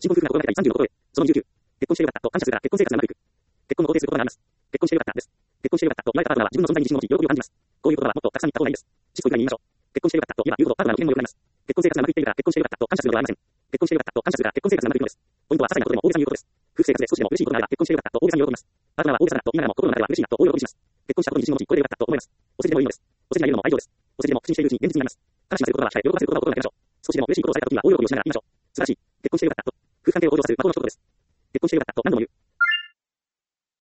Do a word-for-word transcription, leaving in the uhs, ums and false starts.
新婚夫婦が心がけたいさんじゅうのことへ。そのにじゅうきゅう。結婚してよかったと感謝するから結婚生活がうまくいく。結婚を肯定することがあります。結婚してよかったです。結婚してよかったと言われたパートナーは自分の存在に自信を持ち、喜びを感じます。こういう言葉はもっとたくさん言った方がいいです。質素以外に言いましょう。結婚してよかったと言えば言うほどパートナーの機嫌も良くなります。結婚生活がうまくいっているから結婚してよかったと感謝するのではありません。結婚してよかったと感謝するから結婚生活がうまくいくのです。ポイントは些細なことでも大げさに言うことです。夫婦生活で少しでも嬉しいことがあれば結婚してよかったと大げさに喜びます。パートナーは大げさだと言いながらも心の中では嬉しいなと大喜びします。結婚したことに自信を持ち、これでよかったと思います。お世辞でもいいのです。お世辞が言うのも愛情です。お世辞でも口にしているうちに現実になります。話しませる言葉は控え、喜ばせる言葉を心がけましょう。少しでも嬉しいことをされたときには大喜びをしながら言いましょう。素晴らしい。結婚してよかったと。夫婦関係を向上させる魔法の一言です。結婚してよかったと何度も言う。